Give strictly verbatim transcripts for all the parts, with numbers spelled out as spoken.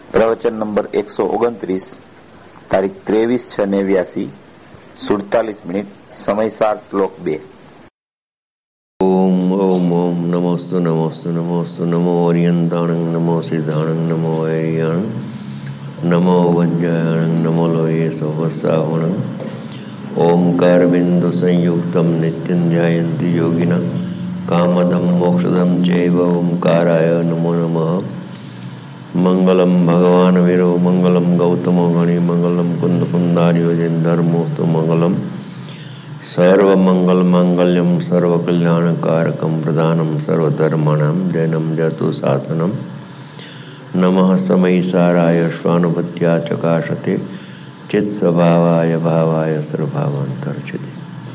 પ્રવચન નંબર એકસો ઓગણત્રીસ, તારીખ ત્રેવીસ છ નેવ્યાસી, સુડતાલીસ મિનિટ. સમયસાર શ્લોક બે. ઓમ ઓમ ઓમ નમોસ્તુ નમોસ્તુ નમોસ્તુ નમો ઓરિયંતાણં નમો સિદ્ધાણં નમો વૈર્યાણં નમો વજ્જાયણં નમો લોહે સહસ્રાવણં ઓમકાર બિંદુ સંયુક્તમ નિત્યં ધ્યાયન્તિ યોગિના કામદમ મોક્ષદમ ચૈવ ઓમકારાય નમો નમઃ. મંગલમ ભગવાન વીરો મંગલમ ગૌતમો ગણી મંગલમ કુંદ કુંદાર્યો જૈન ધર્મોસ્તુ મંગલમ સર્વમંગલ માંગલ્યમ સર્વકલ્યાણકારકમ પ્રધાનમ સર્વધર્માણામ જૈનમ જતુ શાસનમ. નમઃ સમયસારાય શ્વાનુભત્યા ચકાશતે ચિત્ સ્વભાવાય ભાવાય સર્વભાવાંતર્છિતે.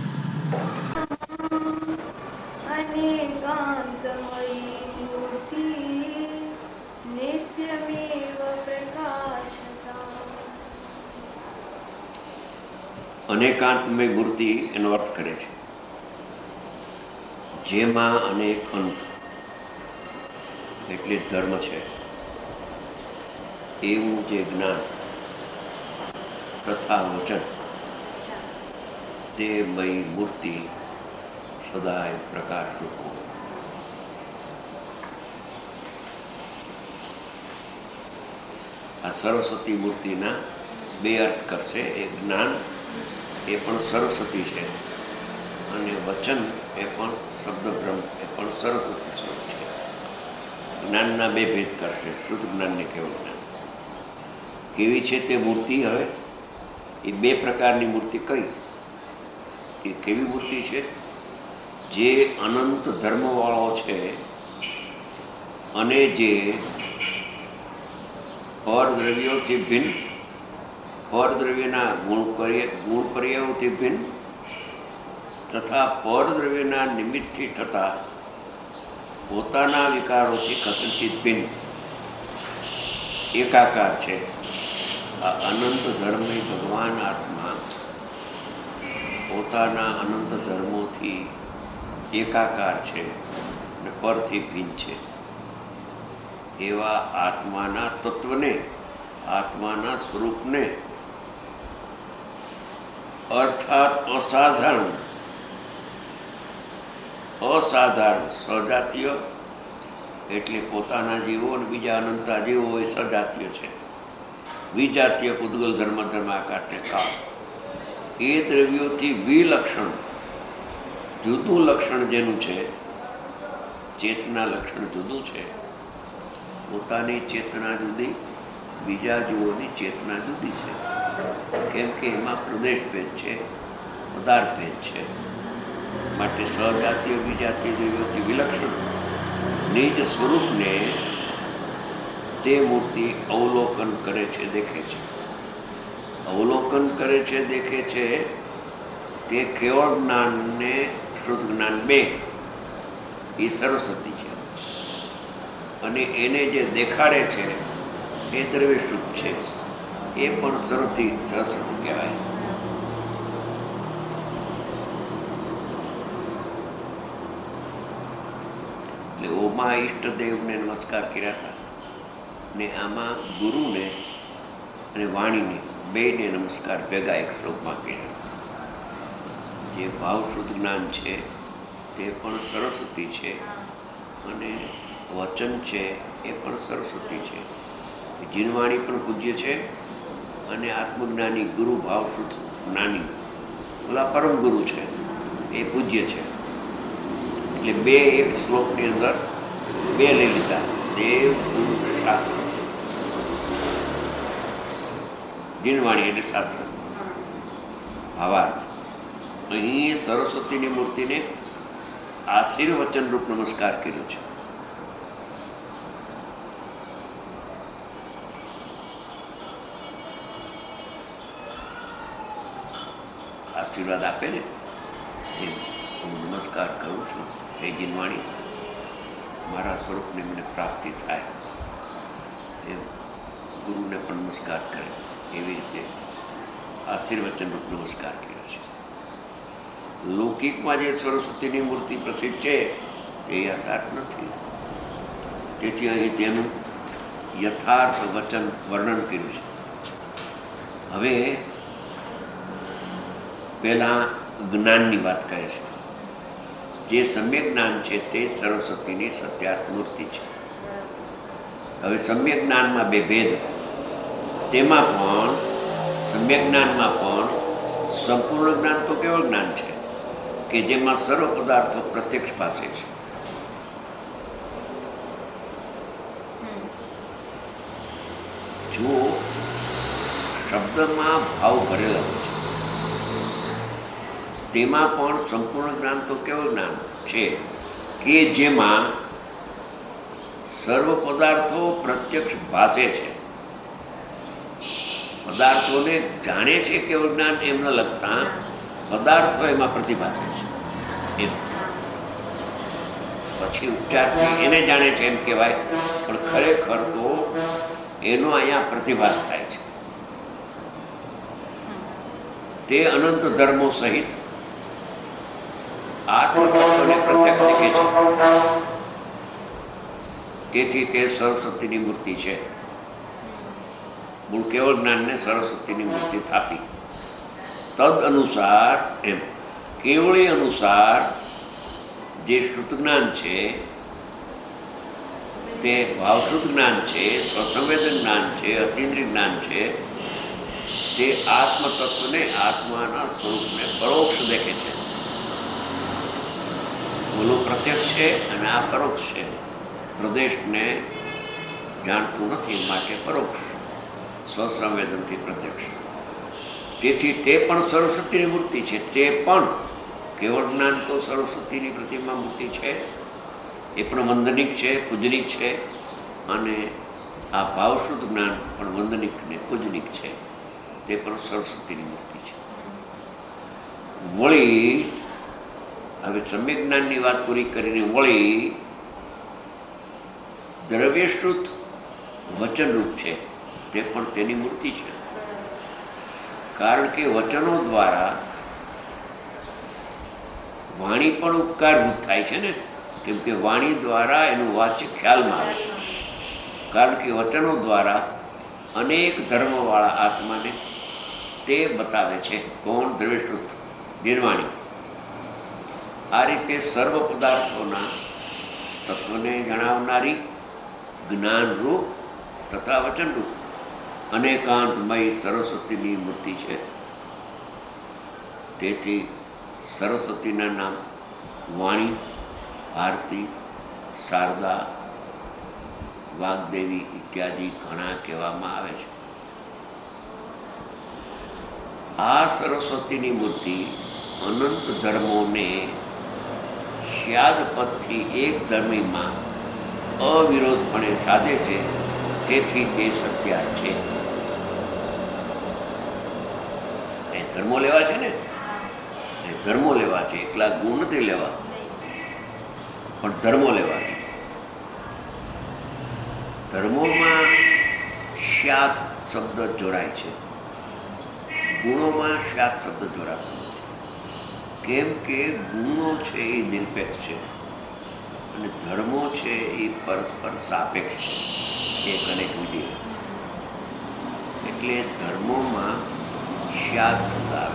અનેકાંતમય મૂર્તિ એનો અર્થ કરે છે જેમાં અનેક અંત એટલે ધર્મ છે એવું જે જ્ઞાન તથા વચન તે મય મૂર્તિ સદાય પ્રકાશ રૂપો. આ સરસ્વતી મૂર્તિના બે અર્થ કરશે. એ જ્ઞાન એ પણ સરસ્વતી છે અને વચન એ પણ શબ્દબ્રહ્મ એ પણ સરસ્વતી સ્વરૂપ છે. જ્ઞાનના બે ભેદ કરશે, શુદ્ધ જ્ઞાન ને કેવળ જ્ઞાન. કેવી છે તે મૂર્તિ? હવે એ બે પ્રકારની મૂર્તિ કઈ? એ કેવી મૂર્તિ છે? જે અનંત ધર્મવાળો છે અને જે પરદ્રવ્યોથી ભિન્ન, પરદ્રવ્યના ગુણ ગુણ પર્યાયોથી ભિન્ન તથા પરદ્રવ્યના નિમિત્તથી થતા પોતાના વિકારોથી કથનચિત ભિન્ન એકાકાર છે. આ અનંત ધર્મી ભગવાન આત્મા પોતાના અનંત ધર્મોથી એકાકાર છે અને પરથી ભિન્ન છે. એવા આત્માના તત્વને, આત્માના સ્વરૂપને અર્થાત અસાધારણ, અસાધારણ સજાતીય એટલે પોતાના જીવો અને બીજા અનંતા જીવો એ સજાતીય છે. વિજાતીય પૂતગલ ધર્મ ધર્માકારને કાળ એ દ્રવ્યોથી વિલક્ષણ જુદું લક્ષણ જેનું છે, ચેતના લક્ષણ જુદું છે. પોતાની ચેતના જુદી, બીજા જીવોની ચેતના જુદી છે. કેમ કે એમાં પ્રદેશ ભેદ છે, પદાર્થ ભેદ છે. માટે સજાતીય વિજાતીય દ્રવ્યોથી વિલક્ષણ નિજ સ્વરૂપને તે મૂર્તિ અવલોકન કરે છે, દેખે છે. અવલોકન કરે છે, દેખે છે. તે કેવળ જ્ઞાન ને શુદ્ધ જ્ઞાન બે એ સરસ્વતી છે અને એને જે દેખાડે છે એ દ્રવ્ય શુદ્ધ છે. એ પણ સરસ્વતી સરસ્વતી કહેવાય. એટલે ઓમાં ઈષ્ટદેવને નમસ્કાર કર્યા હતા ને આમાં ગુરુને અને વાણીને બેને નમસ્કાર ભેગા એક શ્લોકમાં કર્યા. જે ભાવશુદ્ધ જ્ઞાન છે તે પણ સરસ્વતી છે અને વચન છે એ પણ સરસ્વતી છે. જીનવાણી પણ પૂજ્ય છે અને આત્મજ્ઞાની ગુરુ ભાવશુદ્ધ જ્ઞાની ઓલા પરમ ગુરુ છે એ પૂજ્ય છે. એટલે બે એક શ્લોકની અંદર બે લઈ લીધા, દેવ ગુરુ શાસ્ત્ર. જીનવાણી એટલે શાસ્ત્ર ભાવાર્થ. અહીં સરસ્વતીની મૂર્તિને આશીર્વચન રૂપ નમસ્કાર કર્યો છે. આશીર્વાદ આપે ને એમ હું નમસ્કાર કરું છું. હે જીનવાણી, મારા સ્વરૂપને મને પ્રાપ્તિ થાય એમ ગુરુને પણ નમસ્કાર કરે. એવી રીતે આશીર્વચન રૂપ નમસ્કાર કર્યો છે. લૌકિકમાં જે સરસ્વતીની મૂર્તિ પ્રસિદ્ધ છે એ યથાર્થ નથી. તેથી અહીં તેનું યથાર્થ વચન વર્ણન કર્યું છે. હવે પહેલા જ્ઞાનની વાત કરે છે. જે સમ્યક જ્ઞાન છે તે સરસ્વતીની સત્યાર્થ મૂર્તિ છે. હવે સમ્યક જ્ઞાનમાં બે ભેદ. તેમાં પણ સમ્યક જ્ઞાનમાં પણ સંપૂર્ણ જ્ઞાન તો કેવળ જ્ઞાન છે કે જેમાં સર્વ પદાર્થો પ્રત્યક્ષ પાસે છે. જો શબ્દમાં ભાવ ભરેલા હોય છે તેમાં પણ સંપૂર્ણ જ્ઞાન તો કેવું જ્ઞાન છે કે જેમાં સર્વ પદાર્થો પ્રત્યક્ષ ભાસે છે. પદાર્થોને જાણે છે કેવું જ્ઞાન એમ ન લગતા પદાર્થો એમાં પ્રતિભાસે છે એમ. પછી ઉપચારથી એને જાણે છે એમ કહેવાય, પણ ખરેખર તો એનો અહીંયા પ્રતિભાસ થાય છે. તે અનંત ધર્મો સહિત આત્મતત્વને પ્રત્યક્ષ દેખે છે. તેથી તે સરસ્વતીની મૂર્તિ છે. મૂળ કેવળ જ્ઞાનને સરસ્વતીની મૂર્તિ થાપી. તદ અનુસાર એમ કેવળી અનુસાર જે શ્રુત જ્ઞાન છે તે ભાવશુદ્ધ જ્ઞાન છે, સ્વસંવેદન જ્ઞાન છે, અતિન્દ્રિય જ્ઞાન છે, તે આત્મતત્વને આત્માના સ્વરૂપને પરોક્ષ દેખે છે. બોલો પ્રત્યક્ષ છે અને આ પરોક્ષ છે. પ્રદેશને જાણતું નથી માટે પરોક્ષ, સ્વસંવેદનથી પ્રત્યક્ષ. તેથી તે પણ સરસ્વતીની મૂર્તિ છે. તે પણ કેવળ જ્ઞાન તો સરસ્વતીની પ્રતિમા મૂર્તિ છે. એ પણ વંદનિક છે, પૂજનિક છે. અને આ ભાવશુદ્ધ જ્ઞાન પણ વંદનિક ને પૂજનિક છે. તે પણ સરસ્વતીની મૂર્તિ છે. વળી હવે સમ્યક જ્ઞાનની વાત પૂરી કરીને વળી દ્રવ્યશ્રુત વચનરૂપ છે તે પણ તેની મૂર્તિ છે. કારણ કે વચનો દ્વારા વાણી પણ ઉપકારભૂત થાય છે ને, કેમ કે વાણી દ્વારા એનું વાચ્ય ખ્યાલમાં આવે છે. કારણ કે વચનો દ્વારા અનેક ધર્મવાળા આત્માને તે બતાવે છે. કોણ? દ્રવ્યશ્રુત નિર્વાણી. આ રીતે સર્વ પદાર્થોના તત્વને જણાવનારી જ્ઞાનરૂપ તથા વચનરૂપ અનેકાંતમય સરસ્વતીની મૂર્તિ છે. તેથી સરસ્વતીના નામ વાણી, ભારતી, શારદા, વાગ્દેવી ઇત્યાદિ ઘણા કહેવામાં આવે છે. આ સરસ્વતીની મૂર્તિ અનંત ધર્મોને સ્યાદ પદથી એક ધર્મીમાં અવિરોધપણે સાધે છે. તેથી તે સત્યા છે. એ ધર્મો લેવા છે ને, એ ધર્મો લેવા છે, એકલા ગુણ નથી લેવા, પણ ધર્મો લેવા છે. ધર્મોમાં સ્યાદ શબ્દ જોડાય છે, ગુણોમાં સ્યાદ શબ્દ જોડાતો નથી. કેમ કે ગુણો છે એ નિરપેક્ષ છે અને ધર્મો છે એ પરસ્પર સાપેક્ષ છે, એક અને બીજી. એટલે ધર્મોમાં સ્યાદ શબ્દ આવે.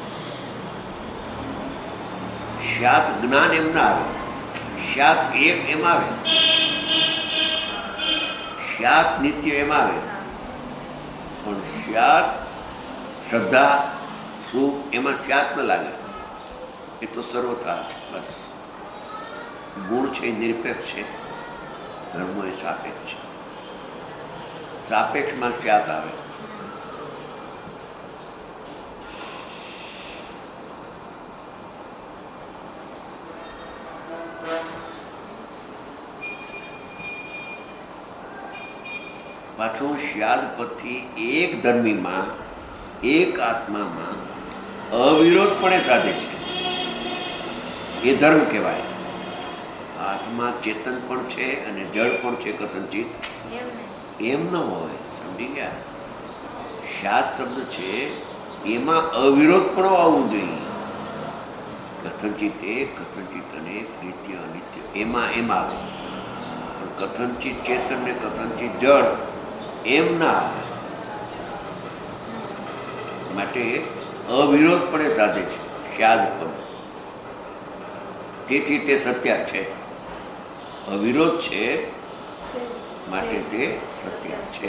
સ્યાદ જ્ઞાન એમ ના આવે, સ્યાદ એક એમ આવે, સ્યાદ નિત્ય એમ આવે. પણ સ્યાદ શ્રદ્ધા સુખ એમાં સ્યાદ ન લાગે. એ તો સર્વથા છે. બસ ગુણ છે એ નિરપેક્ષ છે, ધર્મ એ સાપેક્ષ છે. સાપેક્ષમાં સ્યાદ આવે. પાછું સ્યાદ પદથી એક ધર્મીમાં એક આત્મામાં અવિરોધપણે સાધે છે. એ ધર્મ કહેવાય. આત્મા ચેતન પણ છે અને જળ પણ છે કથનચિત. એમ ન હોય, સમજી ગયા? સ્યાદ શબ્દ છે એમાં અવિરોધ પણ આવવું જોઈએ. કથનચિત એક, કથનચિત અનેક, નિત્ય અનિત્ય એમાં એમ આવે. પણ કથનચિત ચેતન ને કથનચિત જળ એમ ના આવે. માટે અવિરોધપણે સાધે છે સ્યાદ પદ. તેથી તે સત્યા છે. અવિરોધ છે માટે તે સત્યા છે.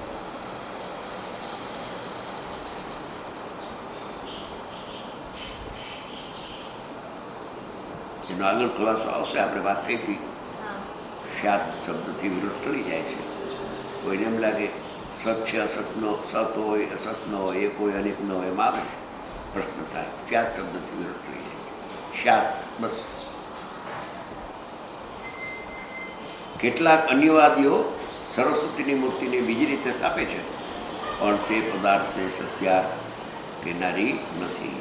એનો આગળ ખુલાસો આવશે. આપણે વાત થઈ હતી સ્યાદ શબ્દથી વિરોધ ટળી જાય છે. કોઈને એમ લાગે સત છે અસતનો, સત હોય અસત ન હોય, એક હોય અનેક ન હોય, એમ આવે પ્રશ્ન થાય. સ્યાદ શબ્દથી વિરોધ ટળી જાય છે. સ્યાદ બસ. કેટલાક અન્યવાદીઓ સરસ્વતીની મૂર્તિને બીજી રીતે સ્થાપે છે, પણ તે પદાર્થને સત્યા કહેનારી નથી.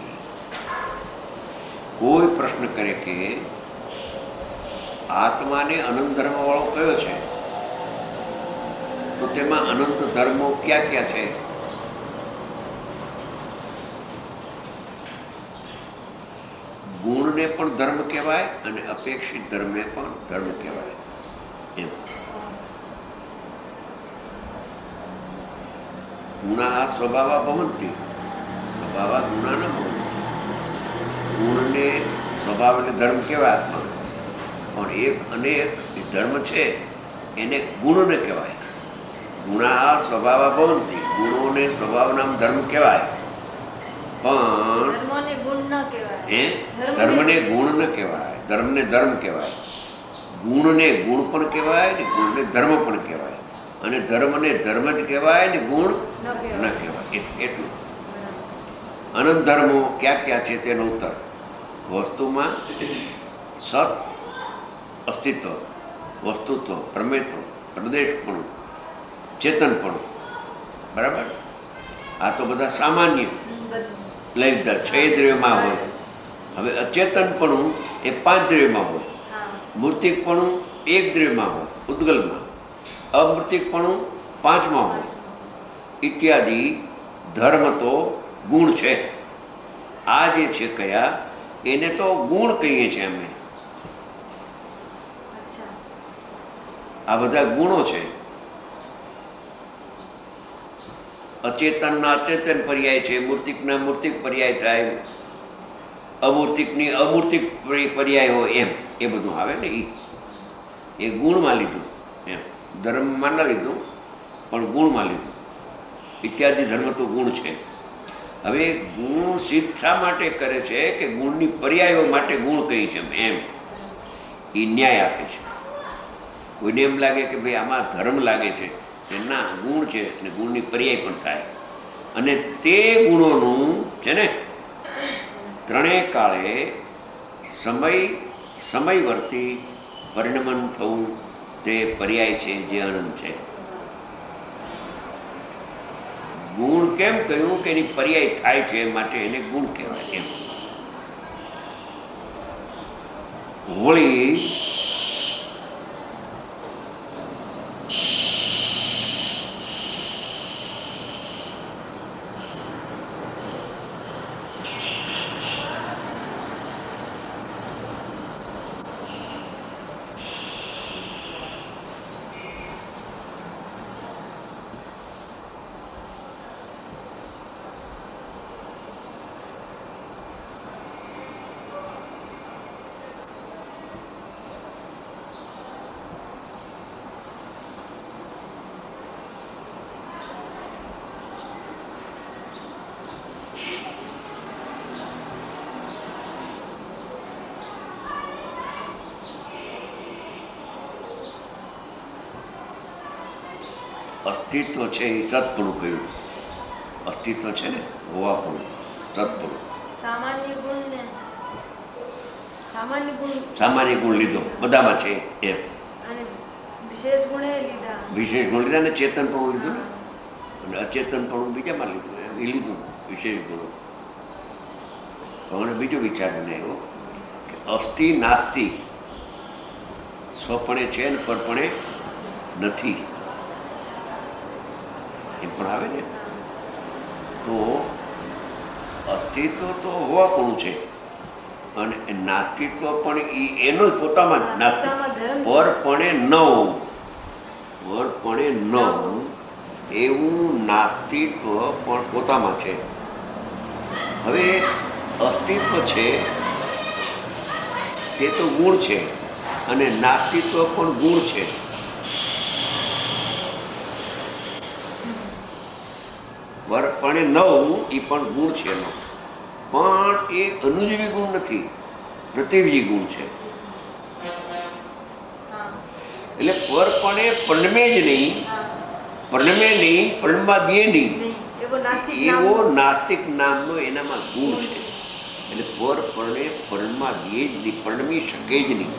કોઈ પ્રશ્ન કરે કે આત્માને અનંત ધર્મ વાળો કયો છે, તો તેમાં અનંત ધર્મો ક્યાં ક્યાં છે? ગુણને પણ ધર્મ કહેવાય અને અપેક્ષિત ધર્મને પણ ધર્મ કહેવાય. એમ ગુણા સ્વભાવા ભવંતી, સ્વભાવા ગુણા ન ભવંતી. ગુણને સ્વભાવ એટલે ધર્મ કહેવાય આત્મા, પણ એક અનેક ધર્મ છે એને ગુણને કહેવાય. ગુણા સ્વભાવા ભવંતી, ગુણોને સ્વભાવ નામ ધર્મ કહેવાય, પણ ધર્મને ગુણ ન કહેવાય, ધર્મને ધર્મ કહેવાય. ગુણને ગુણ પણ કહેવાય ને ગુણને ધર્મ પણ કહેવાય, અને ધર્મને ધર્મ જ કહેવાય ને ગુણ ન કહેવાય. એટલું. અનંત ધર્મો ક્યાં ક્યાં છે તેનો ઉત્તર વસ્તુમાં સત અસ્તિત્વ, વસ્તુત્વ, પ્રમેત્વ, પ્રદેશપણું, ચેતનપણું. બરાબર? આ તો બધા સામાન્ય લઈ લીધા. છ દ્રવ્યમાં હોય. હવે અચેતનપણું એ પાંચ દ્રવ્યમાં હોય. મૂર્તિકપણું એક દ્રવ્યમાં હોય ઉદ્ગલમાં, અમૂર્તિકપણું પાંચમાં હોય ઇત્યાદિ. ધર્મ તો ગુણ છે. આ જે છે કયા, એને તો ગુણ કહીએ છીએ અમે. આ બધા ગુણો છે. અચેતનના અચેતન પર્યાય છે, મૂર્તિકના મૂર્તિક પર્યાય થાય, અમૂર્તિકની અમૂર્તિક પર્યાય હોય, એમ એ બધું આવે ને. એ ગુણમાં લીધું, એમ ધર્મમાં ન લીધું પણ ગુણમાં લીધું. ઇત્યાદિ ધર્મ તો ગુણ છે. હવે ગુણ સિદ્ધ શા માટે કરે છે કે ગુણની પર્યાયો માટે ગુણ કહી છે એમ એ ન્યાય આપે છે. કોઈને એમ લાગે કે ભાઈ આમાં ધર્મ લાગે છે, ના ગુણ છે અને ગુણની પર્યાય પણ થાય. અને તે ગુણોનું છે ને ત્રણેય કાળે સમય સમયવર્તી પરિણમન થવું તે પર્યાય છે જે અનંત છે. ગુણ કેમ કહ્યું કે એની પર્યાય થાય છે માટે એને ગુણ કહેવાય. એમ વળી અસ્તિત્વ છે એ સત્પણું કહ્યું. અસ્તિત્વ છે ને હોવાપણું, સત્પણું. સામાન્ય ગુણ સામાન્ય ગુણ લીધો બધામાં છે એમ. વિશેષ ગુણ લીધા, વિશેષ ગુણ લીધા ને ચેતનપણું લીધું ને, અને અચેતનપણું બીજામાં લીધું. એમ એ લીધું વિશેષ ગુણો. મને બીજો વિચાર મને આવ્યો કે અસ્થિ નાસ્તિ સ્વપણે છે ને પરપણે નથી એમ પણ આવે ને. તો અસ્તિત્વ તો હોવાપણું છે અને નાસ્તિત્વ પણ એનું જ પોતામાં નાસ્તિક પરપણે ન હોવું. વરપણે ન હોવું એવું નાસ્તિત્વ પણ પોતામાં છે. હવે અસ્તિત્વ છે તે તો ગુણ છે અને નાસ્તિત્વ પણ ગુણ છે. વરપણે ન હોવું એ પણ ગુણ છે એનો, પણ એ અનુજીવી ગુણ નથી, પ્રતિજીવી ગુણ છે. એટલે પરપણે પરણમે જ નહીં, પરણમે નહીં, પરણવા દે નહીં, એવો નાસ્તિક નામનો એનામાં ગુણ છે. એટલે પરપણે પરણમાં દે જ નહીં, પરણમી શકે જ નહીં.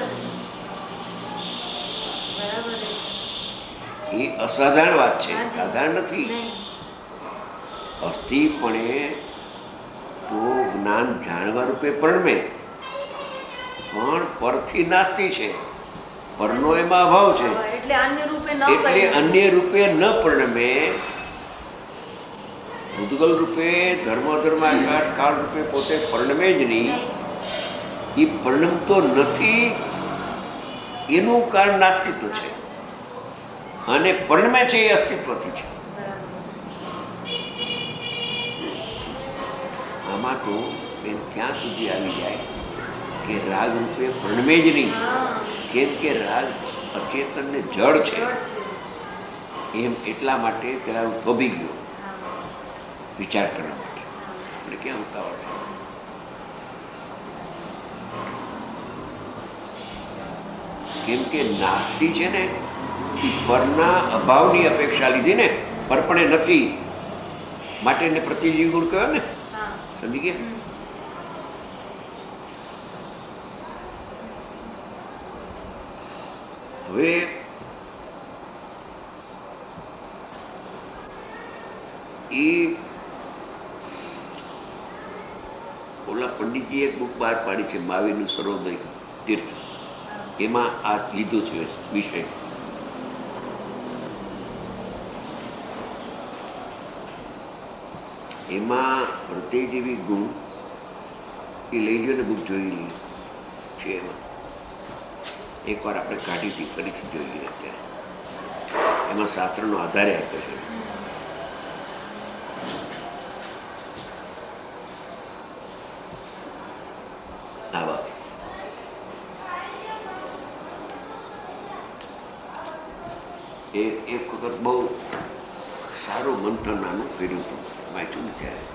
એ અસાધારણ વાત છે, સાધારણ નથી. અસ્થિપણે તો જ્ઞાન જાણવા રૂપે પરણમે, પણ પરથી નાસ્તી છે, પરનો એમાં અભાવ છે, એટલે અન્ય રૂપે ન પરણમે. ભૂતગલ રૂપે ધર્મ ધર્માકાર કાળ રૂપે પોતે પરણમે જ નહીં. એ પરણમતો નથી એનું કારણ નાસ્તિત્વ છે, અને પરણમે છે એ અસ્તિત્વથી છે. આમાં તો બેન ત્યાં સુધી આવી જાય કે રાગ રૂપે પરણમે જ નહીં, કેમ કે રાગ અચેતન ને જળ છે. એમ એટલા માટે પેલા થોભી ગયો વિચાર કરવા માટે. એટલે ક્યાં ઉતાવળ છે? કેમ કે નાસ્તી છે ને એ પરના અભાવની અપેક્ષા લીધી ને, પરપણે નથી માટે એને પ્રતિજીવી ગુણ કહેવાય ને. સમજી ગયા? હવે એ ઓલા પંડિતજી એક બુક બહાર પાડી છે, મહાવીરનું સર્વોદય તીર્થ. એમાં આ લીધું છે વિષય. એમાં પ્રત્યેજીવી ગુણ એ લઈ ગયો ને બુક જોઈ છે. એમાં એકવાર આપણે કાઢી હતી, ફરીથી જોઈ લઈએ. અત્યારે એમાં શાસ્ત્રનો આધારે આપ્યો છે. આવા એ એક વખત બહુ સારું મંથન નાનું કર્યું હતું, વાંચ્યું ને ત્યારે.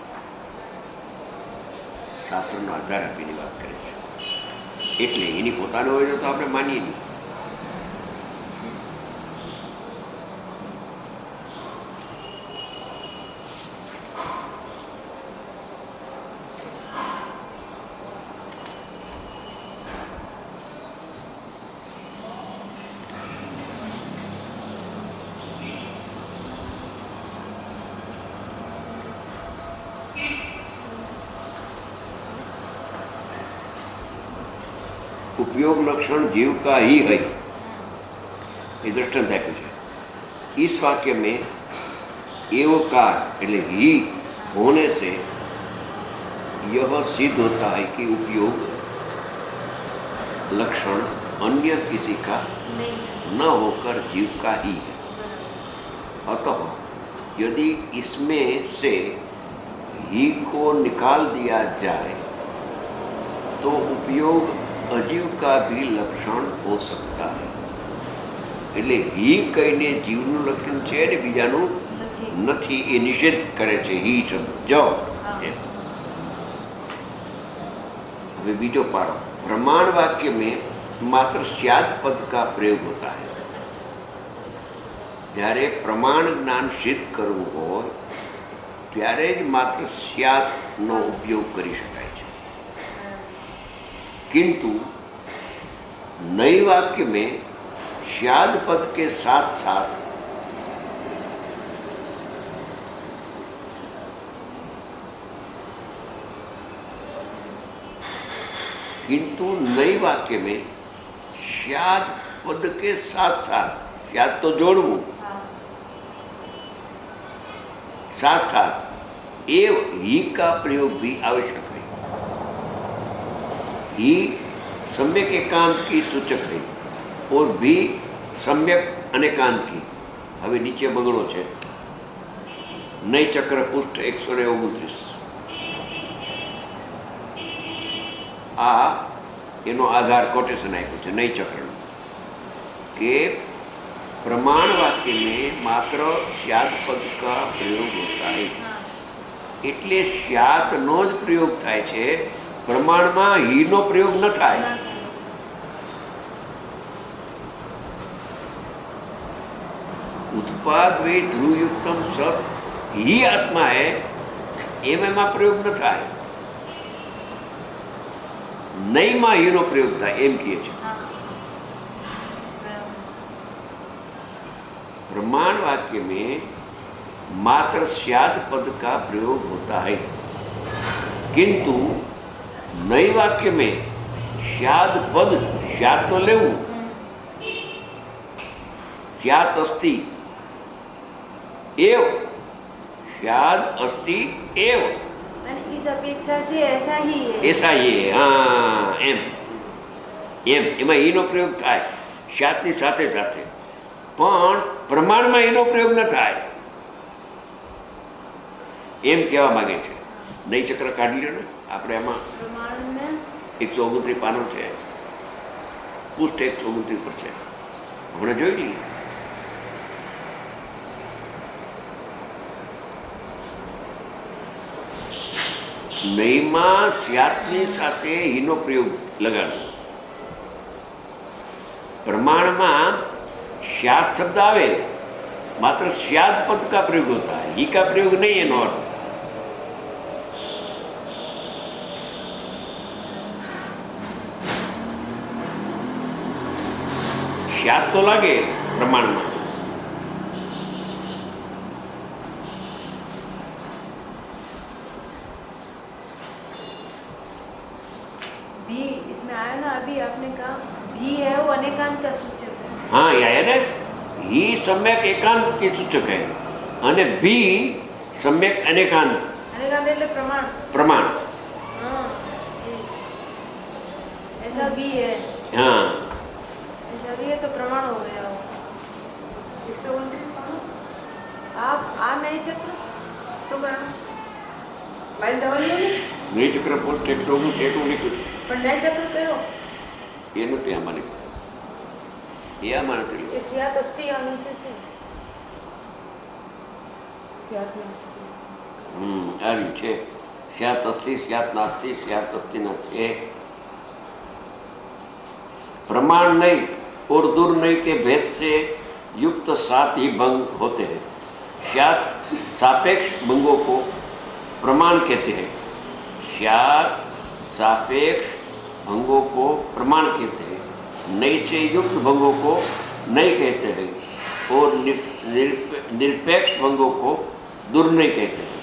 શાસ્ત્રનો આધાર આપીને વાત કરે છે, એટલે એની પોતાનો હોય તો આપણે માનીએ નહીં. उपयोग लक्षण जीव का ही है, ये दृष्टांत आप्યું છે. इस वाक्य में एवकार એટલે ही होने से यह सिद्ध होता है कि उपयोग लक्षण अन्य किसी का न होकर जीव का ही है. अतः यदि इसमें से ही को निकाल दिया जाए तो उपयोग अजीव का भी लक्षण हो सकता है. એટલે હી કહીને જીવનું લક્ષણ છે ને બીજાનું નથી એ નિષેધ કરે છે. હી શબ્દ જો. હવે બીજો પાડો. प्रमाण वाक्य में मात्र स्याद पद का प्रयोग होता है. જ્યારે પ્રમાણ જ્ઞાન સિદ્ધ કરવું હોય ત્યારે જ માત્ર સ્યાદનો ઉપયોગ કરી શકાય છે. किंतु नए वाक्य में स्याद पद के साथ साथ किंतु नए वाक्य में स्याद पद के साथ साथ स्याद तो जोड़વું साथ साथ एव ही का प्रयोग भी आवश्यक है. ही सम्यक एकांत की सूचक है और भी सम्यक અનેકાંતથી. હવે નીચે બગડો છે. નય ચક્ર પૃષ્ઠ એકસો ને ઓગણત્રીસ. આ એનો આધાર કોટેશન આપ્યું છે નય ચક્રનું કે प्रमाण वाक्य में मात्र स्याद पद का प्रयोग होता है. એટલે સ્યાત નો જ પ્રયોગ થાય છે, પ્રમાણમાં હી નો પ્રયોગ ન થાય. उत्पाद वे ध्रुवयुक्तम सत ही आत्मा है एम एમાં પ્રયોગ ન થાય. નહીમાં હીનો પ્રયોગ થાય એમ કહે છે. प्रमाण वाक्य में मात्र स्याद पद का प्रयोग होता है, किंतु नई वाक्य में स्याद पद स्याद तो लेवू स्यात अस्ति एव स्याद अस्ति एव इस अपेक्षा से ऐसा ही है ऐसा ही है. हाँ एम एम एમાં ઈનો પ્રયોગ થાય સ્યાતની સાથે સાથે, પણ પ્રમાણમાં એનો પ્રયોગ ન થાય એમ કહેવા માંગે છે. નય ચક્ર કાઢી લ્યો ને આપણે. આમાં એકસો ઓગણત્રીસ પાનો છે, પૃષ્ઠ એકસો ઓગણત્રીસ પર છે. હમણાં જોઈ લઈએ. નયમાં સ્યાતની સાથે હીનો પ્રયોગ લગાડવો. प्रमाणમાં स्याद शब्द आवे मात्र स्याद पद का प्रयोग होता है, ही का प्रयोग नहीं है. नॉट स्याद तो लागे प्रमाण में. भी इसमें आया ना अभी आपने कहा भी है वो अनेकांत का सूचक है. हाँ ये है ना, ही सम्यक एकांत के सूचक है અને ભી सम्यक अनेकांत. अनेकांत એટલે પ્રમાણ. प्रमाण. हाँ ऐसा भी है. हाँ ऐसा भी है तो प्रमाण हो गया वो. आप आ नहीं चक्र तो करो भाई दवा लो ने નય ચક્ર પોસ્ટ એકસો ઓગણત્રીસ એટલું નીકળ્યું. પણ નય ચક્ર કયો એ નથી આમાં નીકળ્યું. એ આમાં નથી. એ સ્યાત અસ્તિ આ નીચે છે. સ્યાત નીચે હમ આવ્યું છે. સ્યાત અસ્તિ સ્યાત નાસ્તિ સ્યાત અસ્તિ નથી. प्रमाण नहीं और दुर्नय के भेद से युक्त सात ही भंग होते हैं. स्यात सापेक्ष भंगों को प्रमाण कहते हैं. स्यात सापेक्ष भंगों को प्रमाण कहते हैं. नय से युक्त भंगों को नय कहते हैं और निरपेक्ष भंगों को दुर्नय कहते हैं.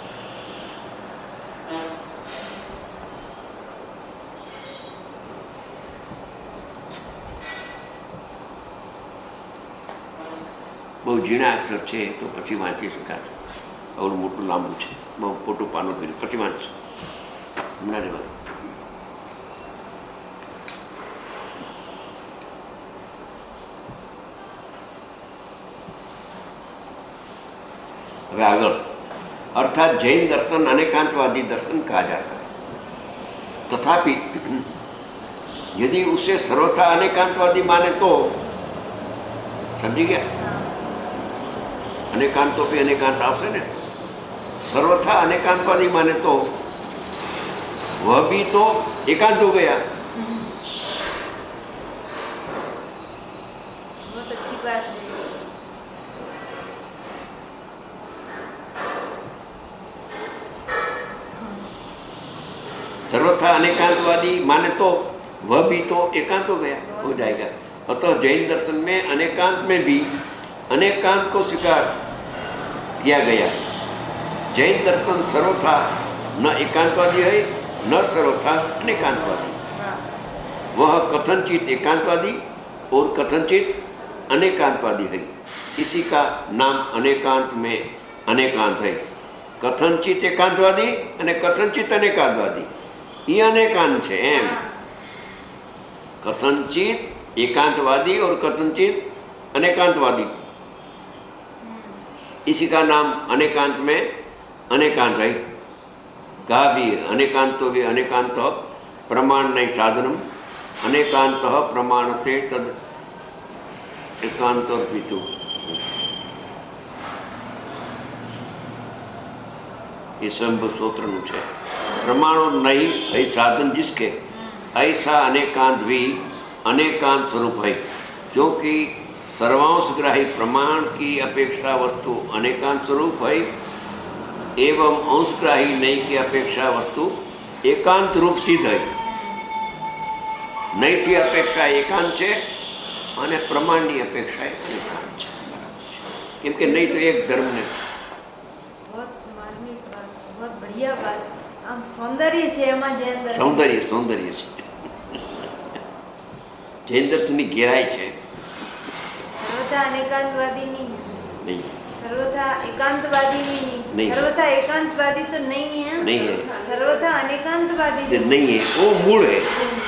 બહુ ઝીણા અક્ષર છે તો પછી વાંચી શકાશે. આવડું મોટું લાંબુ છે, બહુ મોટું પાનું કર્યું પછી વાંચશું. હમણાં જ વાંચ. હવે આગળ. अर्थात जैन दर्शन अनेकांतवादी दर्शन कहा जाता है. तथापि यदि उसे सर्वथा अनेकांतवादी माने तो समझी गया. अनेकांतों पे अनेकांत आवशे ने. सर्वथा अनेकांतवादी माने तो वह भी तो एकांत हो गया. बहुत अच्छी बात है. सर्वथा अनेकांतवादी माने तो वह भी तो एकांत हो गया, हो जाएगा. अतः जैन दर्शन में अनेकांत में भी अनेकांत को स्वीकार किया गया. जैन दर्शन सर्वथा न एकांतवादी है न सर्वथा अनेकांतवादी. वह कथनचित एकांतवादी और कथनचित अनेकांतवादी है. इसी का नाम अनेकांत में अनेकांत है. कथनचित एकांतवादी અને कथनचित अनेकांतवादी ये अनेकांत है. एम कथनचित एकांतवादी और कथनचित अनेकांतवादी, इसी का नाम अनेकांत में अनेकांत है। कहा भी अनेकांत तो भी अनेकांत प्रमाण नहीं साधनम अनेकांत प्रमाणते तद एकांत अर्पितु। ये स्वयं सूत्र है। प्रमाण और नहीं है साधन जिसके, ऐसा अनेकांत भी अनेकांत स्वरूप है, क्योंकि सर्वांशग्राही प्रमाण की अपेक्षा वस्तु अनेकांत स्वरूप है एवं अंशग्राही नहीं की अपेक्षा वस्तु एकांत रूप सिद्ध है। नहीं की अपेक्षा एकांत है અને પ્રમાણની અપેક્ષા અનેકાંત છે। કેમ કે નહીં તો એક ધર્મ ને बहुत मार्मिक बात, बहुत बढ़िया बात। આમ સૌંદર્ય છે એમાં જૈન દર્શન। સૌંદર્ય સૌંદર્ય છે, જૈન દર્શનની ગેરાઈ છે। સર્વથા અનેકાંતવાદીની નહીં, सर्वथा एकांतवादी नहीं, सर्वथा एकांतवादी तो नहीं है, नहीं है, सर्वथा अनेकांतवादी नहीं है, वो मूल है।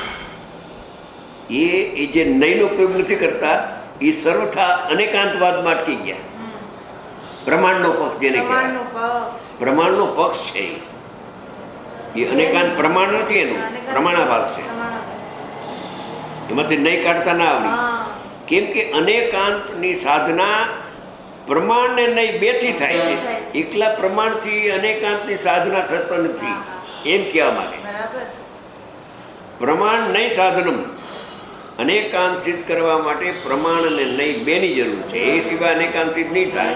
ये ये जे नहीं નો પ્રયોગ નથી કરતા, એ સર્વથા અનેકાંતવાદ માં અટકી ગયા। પ્રમાણનો પક્ષ જેને કહેવાય, પ્રમાણનો પક્ષ, પ્રમાણનો પક્ષ છે એ અનેકાંત પ્રમાણ નથી, એનું પ્રમાણાભાસ છે। એમાંથી નહીં કાઢતા ના આવડી, કેમ કે અનેકાંતની સાધના પ્રમાણ ને નહીં બેથી થાય છે। એકલા પ્રમાણથી અનેકાંતની સાધના થતો નથી, એમ કહેવા માંગે। પ્રમાણ નહીં સાધનમ, અનેકાંત સિદ્ધ કરવા માટે પ્રમાણ અને નહીં બેની જરૂર છે, એ સિવાય અનેકાંત સિદ્ધ નહીં થાય।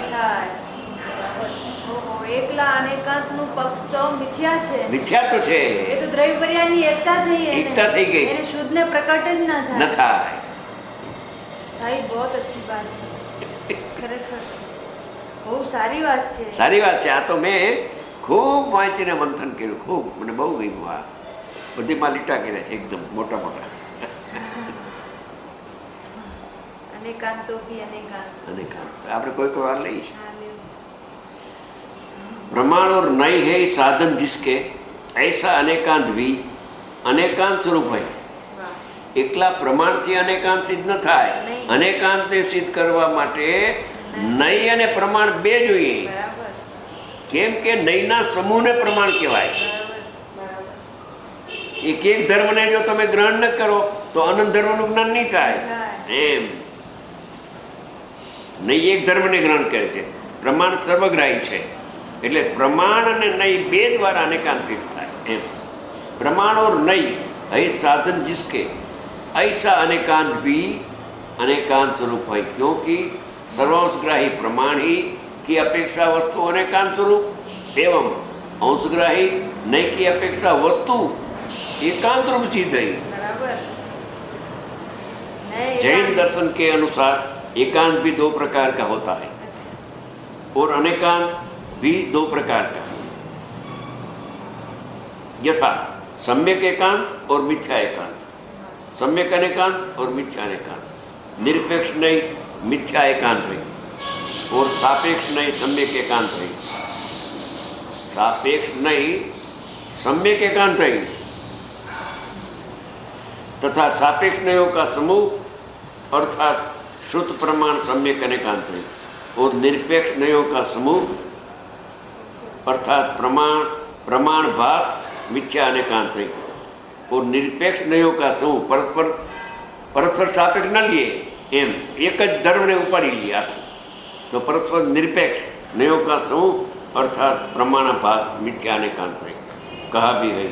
એકલા અનેકાંતનું પક્ષ તો મિથ્યા છે, મિથ્યા તો છે, એ તો દ્રવ્યપર્યાની એકતા થઈ, એકતા થઈ ગઈ, એને શુદ્ધને પ્રકટ જ ના થાય, ન થાય। ભાઈ बहुत अच्छी बात है, ખરેખર બહુ સારી વાત છે, સારી વાત છે। આ તો મેં ખૂબ માહિતીને મંથન કર્યું, ખૂબ મને બહુ ગમ્યું। આ બધી માં લીટા કર્યા છે એકદમ મોટા મોટા। અનેકાંત તો ભી અનેકાંત, અનેકાંત આપણે કોઈ કોઈ વાર લઈએ છીએ। હા, લેવું છે। प्रमाण और नहीं है साधन जिसके, ऐसा अनेकांत भी अनेकांत स्वरूप है। एकला प्रमाण थी अनेकांत सिद्ध न थाय, अनेकांत ने सिद्ध करवा माटे नहीं अने प्रमाण बे जोईए। केम के नहीं ना समूह ने प्रमाण कहेवाय। एक एक धर्म ने जो तमे ग्रहण न करो तो अनंत धर्म નું જ્ઞાન नहीं थाय। एम नहीं एक धर्म ने ग्रहण करे छे, प्रमाण सर्वग्राही छे, એટલે પ્રમાણ અને નહીં બે દ્વારા અનેકાંત સિદ્ધ થાય। એમ પ્રમાણ और नहीं है साधन जिसके, ऐसा अनेकांत भी अनेकांत स्वरूप है, क्योंकि सर्वांशग्राही प्रमाण ही की अपेक्षा वस्तु अनेकांत स्वरूप एवं अंशग्राही नहीं की अपेक्षा वस्तु एकांत रूप सिद्ध है। जैन दर्शन के अनुसार एकांत भी दो प्रकार का होता है और अनेकांत भी दो प्रकार का, यथा सम्यक एकांत और मिथ्या एकांत। सम्यक अनेकांत और मिथ्या अनेकांत, निरपेक्ष नहीं मिथ्या एकांत है और सापेक्ष नहीं सम्यक एकांत है। सापेक्ष नहीं सम्यक एकांत है तथा सापेक्ष नयों का समूह अर्थात शुद्ध प्रमाण सम्यक अनेकांत है और निरपेक्ष नयों का समूह अर्थात प्रमाण प्रमाण भाग मिथ्या अनेकांत है और निरपेक्ष नयों का समूह परस्पर परस्पर सापेक्ष न लिए, एम एक ज धर्म ने उपाड़ी लिया तो परस्पर निरपेक्ष नयों का समूह अर्थात प्रमाण भाग मिथ्या अनेकांत है। कहा भी है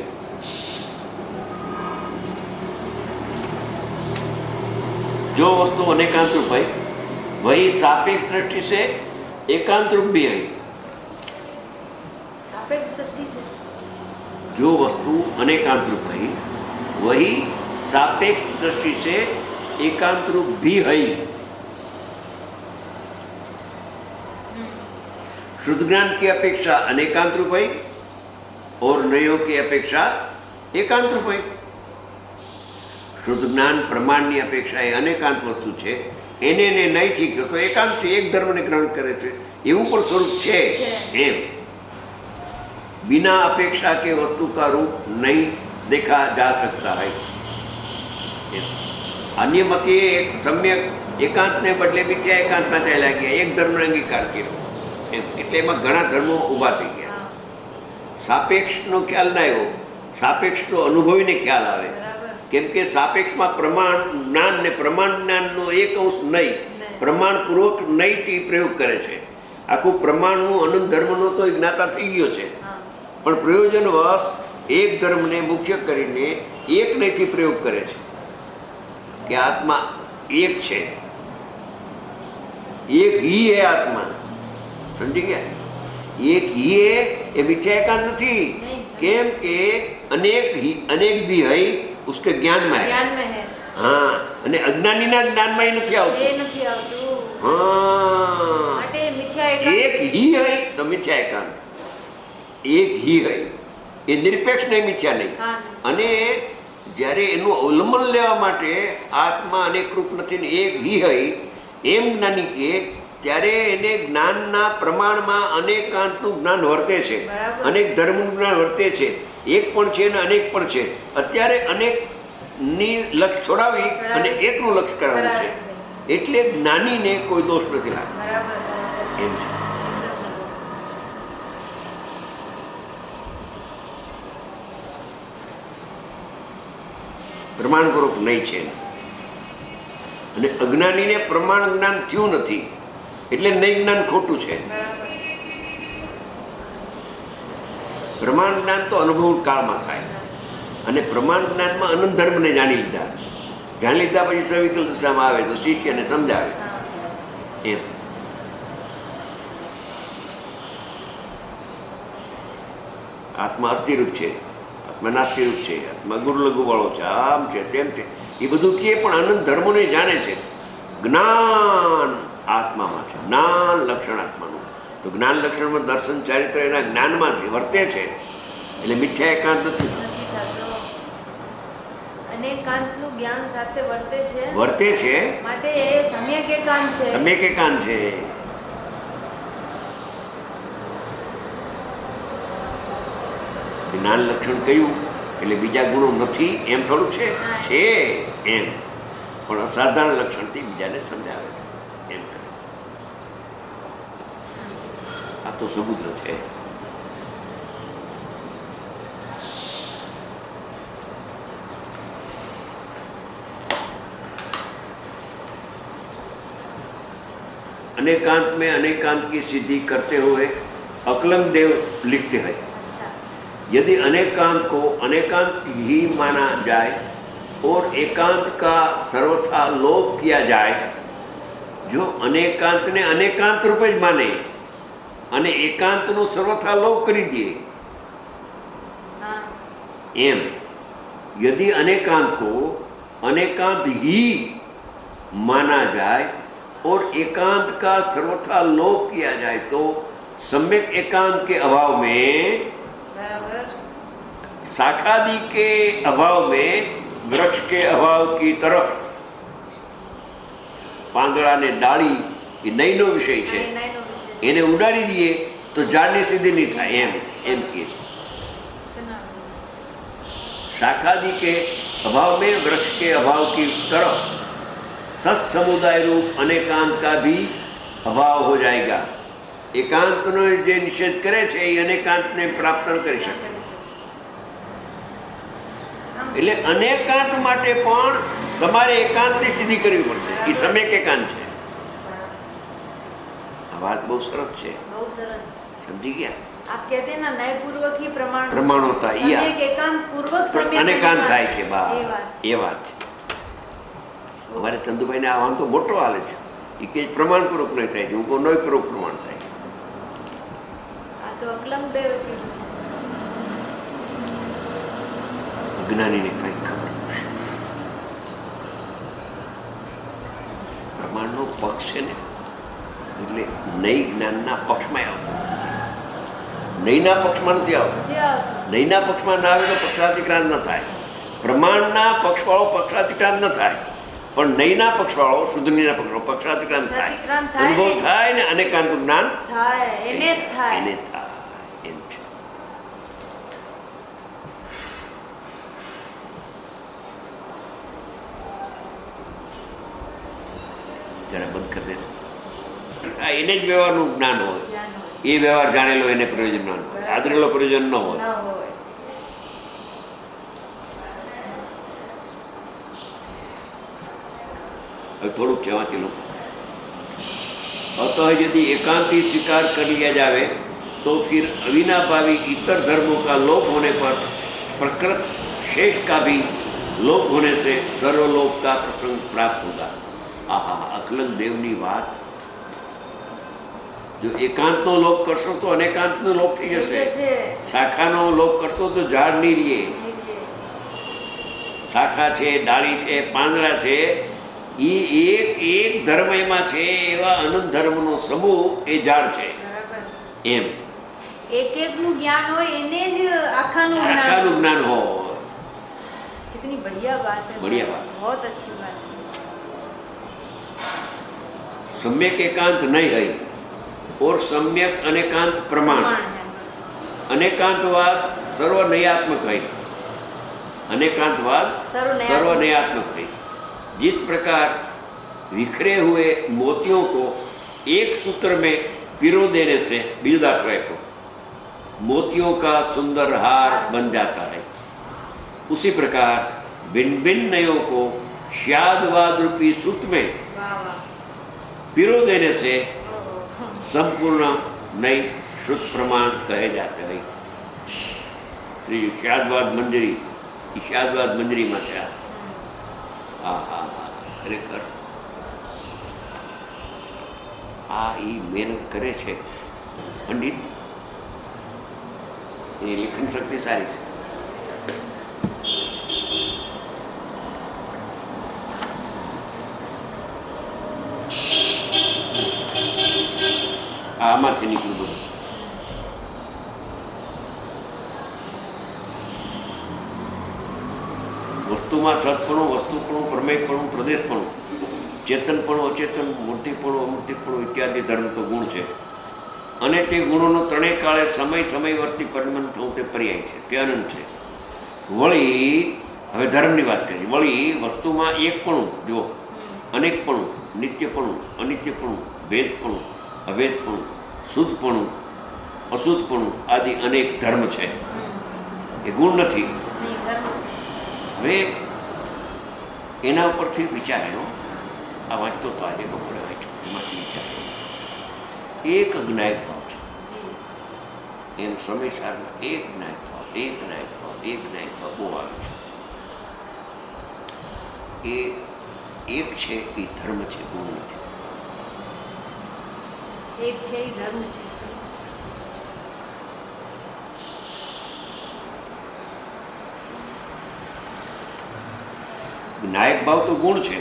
जो वस्तु अनेकांत रूप है वही सापेक्ष दृष्टि से एकांत रूप भी है। सापेक्ष दृष्टि से जो वस्तु अनेकांत रूप है वही सापेक्ष दृष्टि से एकांत रूप भी है। शुद्ध ज्ञान की अपेक्षा अनेकांत रूप है और नयों की अपेक्षा एकांत रूप है। शुद्ध ज्ञान प्रमाण की अपेक्षा अनेकांत वस्तु है, एने ने नहीं थी तो एकांत से एक धर्म ने ग्रहण करे छे, एवं पर स्वरूप है। एम बिना अपेक्षा के वस्तु का रूप नहीं देखा जा सकता है। अन्य मत एक सम्यक એકાંતને બદલે મિથ્યા એકાંતમાં ચાલ્યા ગયા, એક ધર્મનો અંગીકાર કર્યો એમ. એટલે એમાં ઘણા ધર્મો ઊભા થઈ ગયા. સાપેક્ષનો ખ્યાલ ના આવ્યો, સાપેક્ષ તો અનુભવીને ખ્યાલ આવે. કેમ કે સાપેક્ષમાં પ્રમાણ જ્ઞાન ને પ્રમાણ જ્ઞાનનો એક અંશ નહીં, પ્રમાણપૂર્વક નહીંથી પ્રયોગ કરે છે. આખું પ્રમાણનું અનંત ધર્મનો તો જ્ઞાતા થઈ ગયો છે, પણ પ્રયોજનવશ એક ધર્મને મુખ્ય કરીને એક નહીંથી પ્રયોગ કરે છે કે આત્મા એક છે, એક હી હે આત્મા. સમજી ગયા? એક હી હે એ મિથ્યા એકાંત નથી. કેમ કે અનેક અનેક ભી હૈ उसके ज्ञान में ज्ञान में है. हाँ, અને અજ્ઞાનીના જ્ઞાનમાં એ નથી આવતું. એ નથી આવતું. હા, માટે મિથ્યા એકાંત. એક હી હૈ તો મિથ્યા એકાંત. એક હી હૈ એ નિરપેક્ષ નહીં, મિથ્યા નહીં. અને જ્યારે એનું અવલંબન લેવા માટે આત્મા અનેક રૂપ નથી ને એક હી હૈ એમ જ્ઞાની કે ત્યારે એને જ્ઞાનના પ્રમાણમાં અનેકાંતનું જ્ઞાન વર્તે છે, અનેક ધર્મનું જ્ઞાન વર્તે છે. એક પણ છે ને અનેક પણ છે. અત્યારે અનેક ની લક્ષ છોડાવી અને એકનું લક્ષ કરાવવું છે. એટલે જ્ઞાનીને કોઈ દોષ નથી લાગતો એમ છે. પ્રમાણપૂર્વક નહીં છે. અને અજ્ઞાનીને પ્રમાણ જ્ઞાન થયું નથી એટલે નહીં જ્ઞાન ખોટું છે. પ્રમાણ જ્ઞાન તો અનુભવ કાળમાં થાય, અને પ્રમાણ જ્ઞાનમાં અનંત ધર્મને જાણી લીધા. જાણી લીધા પછી સવિકલ્પ દશામાં આવે તો શિષ્યને સમજાવે એમ. આત્મા અસ્થિરૂપ છે, આત્મા નાસ્તિરૂપ છે, આત્મા ગુરુલઘુ વાળો છે, આમ છે તેમ છે, એ બધું કે પણ અનંત ધર્મોને જાણે છે. જ્ઞાન આત્મામાં છે, જ્ઞાન લક્ષણ આત્માનું. તો જ્ઞાન લક્ષણમાં દર્શન ચારિત્ર એના જ્ઞાનમાંથી વર્તે છે, એટલે મિથ્યા એકાંત નથી. અનેકાંતનું જ્ઞાન સાથે વર્તે છે, વર્તે છે માટે એ સમ્યક એકાંત છે. સમ્યક એકાંત છે. જ્ઞાન લક્ષણ કયું એટલે બીજા ગુણો નથી એમ થોડું છે, છે એમ, પણ અસાધારણ લક્ષણથી બીજાને સમજાવે એમ. આ તો સમુદ્ર છે. अनेकांत में अनेकांत की सिद्धि करते हुए अकलंग देव लिखते हैं, यदि अनेकांत को अनेकांत ही माना जाए और एकांत का सर्वथा लोप किया जाए, जो अनेकांत ने अनेकांत रूपे ज माने અને એકાંતનો સર્વથા લોપ કરી દે એમ. यदि अनेकांत को अनेकांत ही माना जाए और एकांत का सर्वथा लोप किया जाए तो सम्यक एकांत के अभाव में, शाखादि के अभाव में, वृक्ष के अभाव की तरफ પાંદડા ને ડાળી એ નહીનો વિષય છે, એને ઉડાડી દઈએ તો ઝાડની સિદ્ધિ નહીં થાય એમ એમ કે. शाखादि के अभाव में वृक्ष के अभाव की तरफ तत्समुदाय रूप अनेकांत का भी अभाव हो जाएगा. एकांत नो जे निषेध करे छे એ અનેકાંત ને પ્રાપ્ત ન કરી શકે. એટલે અનેકાંત માટે પણ તમારે એકાંતની સિદ્ધિ કરવી પડશે. એ સમ્યક એકાંત છે. આ વાત બહુ સરસ છે, બહુ સરસ. સમજી ગયા? आप कहते हैं ना न्याय पूर्वक ही प्रमाण प्रमाण होता है, या एकांत पूर्वक अनेकांत થાય છે. બા એ વાત એ વાત છે. અમારે ચંદુભાઈને આ વાંધો મોટો હાલે છે. એ કે પ્રમાણપૂર્વક નહીં થાય છે, હું કહું નહીં પૂર્વક પ્રમાણ થાય. આ તો અકલંગ દેવ કીધું છે. અજ્ઞાનીને કઈ ખબર નથી. પ્રમાણનો પક્ષ છે ને, એટલે નહીં જ્ઞાનના પક્ષમાં આવતો, નહીંના પક્ષમાં નથી આવતો. નહીંના પક્ષમાં ના આવે તો પક્ષાતિક્રાંત ન થાય. પ્રમાણના પક્ષવાળો પક્ષાતિક્રાંત ન થાય, પણ નહીંના પક્ષવાળો શુદ્ધનીના પક્ષવાળો પક્ષાતિક્રાંત થાય. અનુભવ થાય ને અનેકાંતનું જ્ઞાન થાય, એને થાય, એને થાય એમ છે. જરા બંધ કરી દે. આ એને જ વ્યવહારનું જ્ઞાન હોય, જ્ઞાન હોય. એ વ્યવહાર જાણેલો એને પ્રયોજન ના હોય, આદરેલો પ્રયોજન ન હોય. ના હોય. હવે થોડુંક છે વાંચી લો. अतः यदि एकांती स्वीकार कर लिया जावे तो फिर अविनाभावी इतर धर्मों का लोप होने पर प्रकृत शेष का भी लोप होने से सर्वलोक का प्रसंग प्राप्त होगा. आहा, अकलन देवनी बात. जो एकांत नो लोप करशो तो अनेकांत नो लोप थी जैसे, शाखा नो लोप करशो तो झाड़ नहीं रहे. शाखा छे, डाली छे, પાંદડા છે, એ એક એક ધર્મ એમાં છે, એવા અનંત ધર્મનો સમૂહ એ ઝાડ છે. એમ એક એક નું જ્ઞાન હોય એને જ આખાનું આખાનું જ્ઞાન હોય. कितनी बढ़िया बात है. बढ़िया बात. बहुत अच्छी बात है. सम्यक एकांत नहीं है और सम्यक अनेकांत प्रमाण. अनेकांतवाद सर्वनयात्मक है. अनेकांतवाद सर्वनयात्मक है. जिस प्रकार बिखरे हुए मोतियों को एक सूत्र में पिरो देने से, बीजू दाखला को, मोतियों का सुंदर हार बन जाता है, उसी प्रकार भिन्न भिन्न नयों को शादवाद रूपी सूत्र में पिरो देने से संपूर्ण नई शुद्ध प्रमाण कहे जाते हैं. शादवाद मंजरी, शादवाद मंजरी में છે. હા હા હા, ખરેખર આ એ મહેનત કરે છે પંડિત, એ લેખન શક્તિ સારી છે. આમાંથી નીકળ્યું બધું. વસ્તુમાં સતપણું, વસ્તુપણું, પ્રમેયપણું, પ્રદેશપણું, ચેતનપણું, અચેતન, મૂર્તિપણું, અમૂર્તિપણું ઇત્યાદિ ધર્મ તો ગુણ છે. અને તે ગુણોનો ત્રણેય કાળે સમય સમયવર્તી પરિણમન થવું તે પર્યાય છે, તે અનંત છે. વળી હવે ધર્મની વાત કરી. વળી વસ્તુમાં એકપણું, જો અનેકપણું, નિત્યપણું, અનિત્યપણું, ભેદપણું, અભેદપણું, શુદ્ધપણું, અશુદ્ધપણું આદિ અનેક ધર્મ છે. એ ગુણ નથી. હવે એના ઉપરથી વિચાર્યો, આ વાંચતો તો આજે બપોરે વાંચ્યો, એમાંથી વિચાર્યો એક જ્ઞાયક ભાવ છે. એમ સમય સારના એક જ્ઞાયક ભાવ, એક જ્ઞાયક ભાવ, એક જ્ઞાયક ભાવ બહુ આવે છે. એ એક છે એ ધર્મ છે, ગુણ નથી. એક છે એ ધર્મ છે. નાયક ભાવ તો ગુણ છે,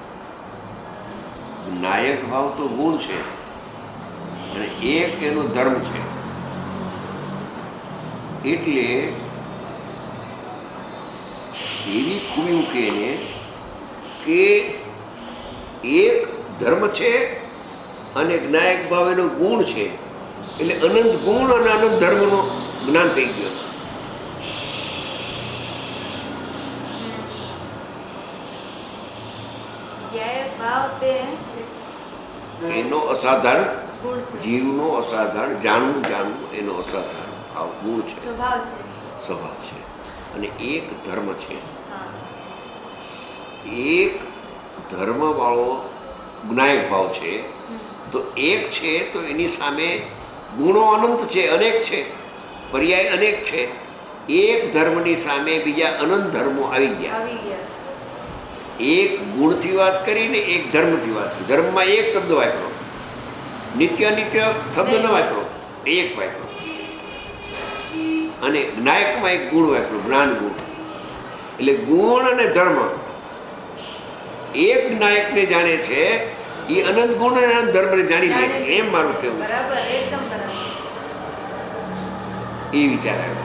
નાયક ભાવ તો ગુણ છે અને એક એનો ધર્મ છે. એટલે એવી ખૂબી મૂકે એને કે એક ધર્મ છે અને નાયક ભાવ એનો ગુણ છે. એટલે અનંત ગુણ અને અનંત ધર્મનો જ્ઞાન થઈ ગયો. એનો અસાધારણ જીવનો અસાધારણ જાણવું જાણવું એનો અસાધારણ ભાવ ગુણ છે, સ્વભાવ છે. અને એક ધર્મ છે. એક ધર્મ વાળો જ્ઞાયક ભાવ છે. તો એક છે તો એની સામે ગુણો અનંત છે, અનેક છે, પર્યાય અનેક છે. એક ધર્મની સામે બીજા અનંત ધર્મો આવી ગયા. એક ગુણથી વાત કરીને એક ધર્મથી વાત કરી. ધર્મમાં એક શબ્દ વાપરો, નિત્ય નિત્ય શબ્દ ન વાપરો, એક વાપરો. અને જ્ઞાયકમાં એક ગુણ વાપરો, જ્ઞાન ગુણ. એટલે ગુણ અને ધર્મ એક જ્ઞાયકને જાણે છે, એ અનંત ગુણ અને અનંત ધર્મને જાણી લે, એમ મારું કહેવું. એ વિચાર આવ્યો.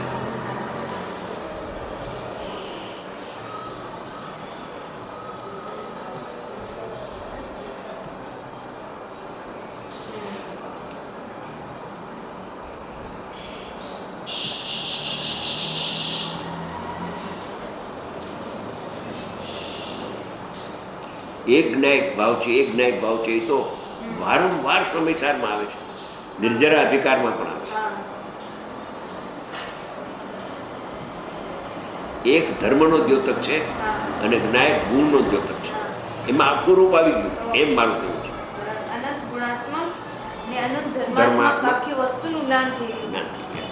એક જ્ઞાયક ભાવ છે, એક જ્ઞાયક ભાવ છે, એ તો વારંવાર સમયસારમાં આવે છે, નિર્જરા અધિકારમાં પણ આવે હા છે. એક ધર્મનો દ્યોતક છે હા અને જ્ઞાયક ગુણનો દ્યોતક છે. હા. એમાં આખું રૂપ આવી ગયું એમ મારું કહેવું છે. અનંત ગુણાત્મક ને અનંત ધર્માત્મક. ધર્માત્મક આખી વસ્તુનું જ્ઞાન થઈ ગયું. જ્ઞાન થઈ ગયા.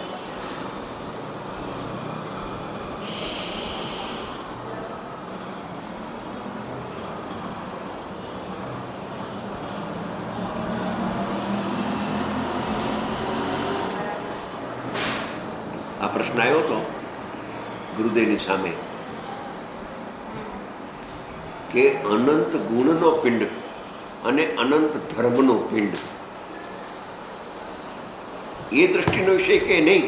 આ પ્રશ્ન આવ્યો હતો ગુરુદેવની સામે કે અનંત ગુણનો પિંડ અને અનંત ધર્મનો પિંડ એ દ્રષ્ટિનો વિષય કે નહીં?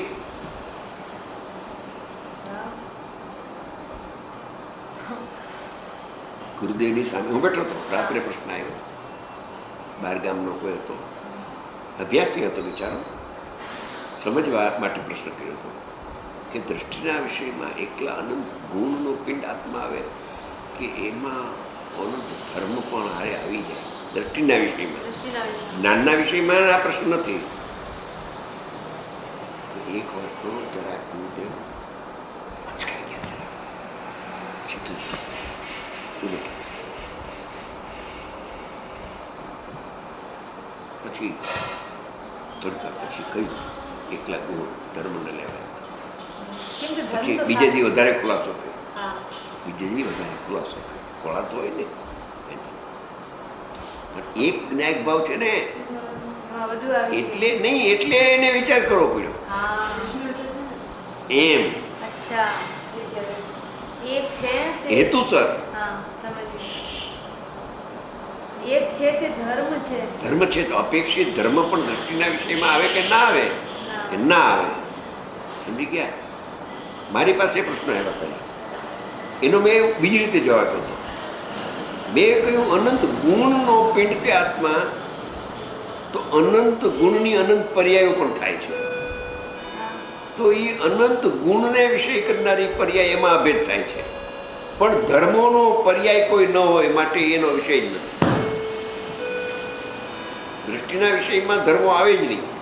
ગુરુદેવની સામે હું બેઠો હતો, રાત્રે પ્રશ્ન આવ્યો. બાર ગામનો કોઈ હતો, અભ્યાસી હતો બિચારો, સમજવા માટે પ્રશ્ન કર્યો હતો કે દ્રષ્ટિના વિષયમાં એકલા અનંત ગુણનો પિંડ આત્મા આવે કે એમાં અનંત ધર્મ પણ હારે આવી જાય? દ્રષ્ટિના વિષયમાં, દૃષ્ટિના વિશે જ્ઞાનના વિષયમાં આ પ્રશ્ન નથી. એક વાર તો જરા ગુરુદેવ અચકાઈ ગયા જરા. સીધું શું બેઠું. પછી થોડીક વાર પછી કહ્યું એકલા ગુણ ધર્મ ન લેવાય. કેમ કે પછી ધર્મ તો બીજે સાચું. દી વધારે ખુલાસો કર્યો. હા બીજે દી વધારે ખુલાસો કર્યો. ખોળાતો હોય ને પણ એક જ્ઞાયક ભાવ છે ને હા બધું આવી એટલે નહીં, એટલે એને વિચાર કરવો પડ્યો હા એમ અચ્છા એક છે તે હેતુસર. હા સમજ્યું. એક છે તે ધર્મ છે. ધર્મ છે તો અપેક્ષિત ધર્મ પણ દ્રષ્ટિના વિષયમાં આવે કે ના આવે? હા. કે ના આવે. સમજી ગયા? મારી પાસે પ્રશ્ન આવ્યા પહેલા, એનો મેં બીજી રીતે જવાબ આપ્યો હતો. મેં કહ્યું અનંત ગુણનો પિંડ તે આત્મા, તો અનંત ગુણની અનંત પર્યાયો પણ થાય છે. તો એ અનંત ગુણને વિષય કરનારી પર્યાય એમાં અભેદ થાય છે. પણ ધર્મોનો પર્યાય કોઈ ન હોય માટે એનો વિષય જ નથી. દ્રષ્ટિના વિષયમાં ધર્મો આવે જ નહીં.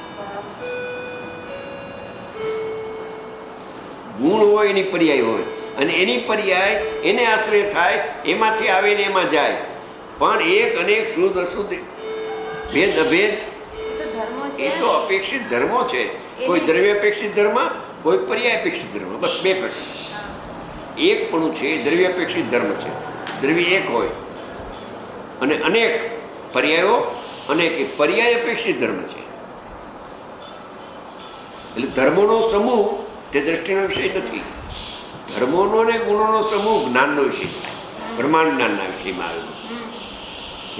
ગુણ હોય એની પર્યાય હોય અને એની પર્યાય એને આશ્રય થાય, એમાંથી આવે ને એમાં જાય. પણ એક અનેક શુદ્ધ અશુદ્ધ ભેદ અભેદ એ તો ધર્મો છે. એ તો અપેક્ષિત ધર્મો છે. કોઈ દ્રવ્ય અપેક્ષિત ધર્મ, કોઈ પર્યાય અપેક્ષિત ધર્મ, બસ બે પ્રકાર. હા. એક પણ છે દ્રવ્ય અપેક્ષિત ધર્મ છે. દ્રવ્ય એક હોય અને અનેક પર્યાયો, અનેક એ પર્યાય અપેક્ષિત ધર્મ છે. એટલે ધર્મોનો સમૂહ તે દ્રષ્ટિનો વિષય નથી. ધર્મોનો અને ગુણોનો સમૂહ જ્ઞાનનો વિષય થાય, બ્રહ્માંડ જ્ઞાનના વિષયમાં આવેલું હમ. છે.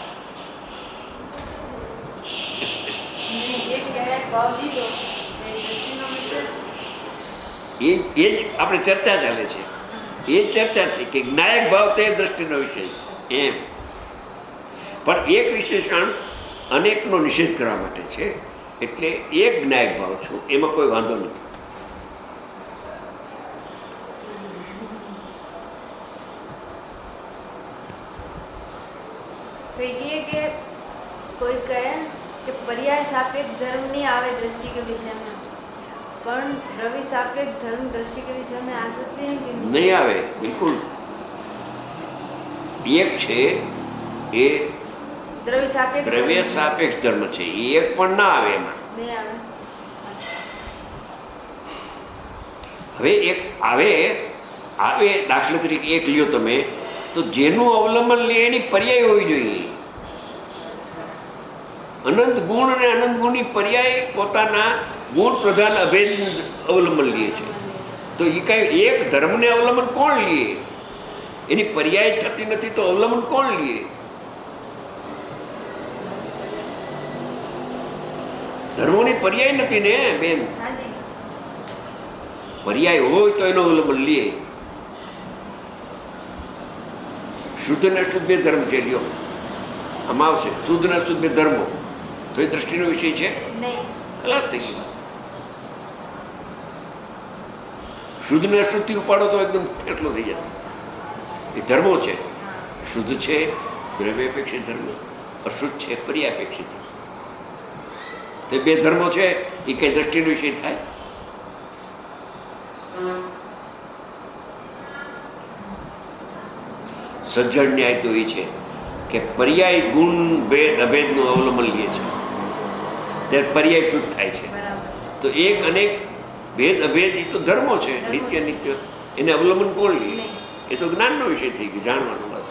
ને એક ક્યારેક ભાવ લીધો એ દૃષ્ટિનો વિષય. એ એ જ આપણે ચર્ચા ચાલે છે. એ ચર્ચા છે કે જ્ઞાયક ભાવ તે દ્રષ્ટિનો વિષય એમ. પણ એક વિશેષણ અનેકનો નિષેધ કરવા માટે છે. એટલે એક જ્ઞાયક ભાવ છું, એમાં કોઈ વાંધો નથી. તો એ કહે કે કોઈ કહે કે पर्याय सापेक्ष धर्म नहीं आवे दृष्टि के विषय में, पर द्रव्य सापेक्ष धर्म दृष्टि के विषय में आ सकते हैं कि नहीं? नहीं आवे, बिल्कुल. एक છે એ દ્રવ્ય સાપેક્ષ દ્રવ્ય ધર્મ. સાપેક્ષ ધર્મ છે, એ એક પણ ના આવે એમાં. નહીં આવે. હવે એક આવે આવે દાખલા તરીકે એક લ્યો તમે, તો જેનું અવલંબન લે એની પર્યાય હોવી જોઈએ. અનંત ગુણ અને અનંત ગુણની પર્યાય પોતાના ગુણ પ્રધાન અભેદ અવલંબન લે છે. તો એ કઈ એક ધર્મને અવલંબન કોણ લે? એની પર્યાય થતી નથી તો અવલંબન કોણ લે? ધર્મોની પર્યાય નથી ને બેન. હાજી. પર્યાય હોય તો એનો અવલંબન લે. શુદ્ધ ને અશુદ્ધ બે ધર્મ છે, લ્યો આમાં આવશે શુદ્ધ ને અશુદ્ધ બે ધર્મો, તો એ દ્રષ્ટિનો વિષય છે, નહીં. ખલાસ થઈ ગઈ વાત. શુદ્ધ ને અશુદ્ધ થી ઉપાડો તો એકદમ એટલો થઈ જશે. એ ધર્મો છે. શુદ્ધ છે દ્રવ્યાપેક્ષિત ધર્મ, અશુદ્ધ છે પર્યાપેક્ષિત. તે બે ધર્મો છે એ કઈ દ્રષ્ટિનો વિષય થાય? સજ્જડ ન્યાય તો એ છે કે પર્યાય ગુણ ભેદ અભેદનું અવલંબન લે છે ત્યારે પર્યાય શુદ્ધ થાય છે. તો એક અનેક ભેદ અભેદ એ તો ધર્મો છે, નિત્ય નિત્ય. એને અવલંબન કોણ લે? એ તો જ્ઞાનનો વિષય થઈ ગયો, જાણવાનો. બસ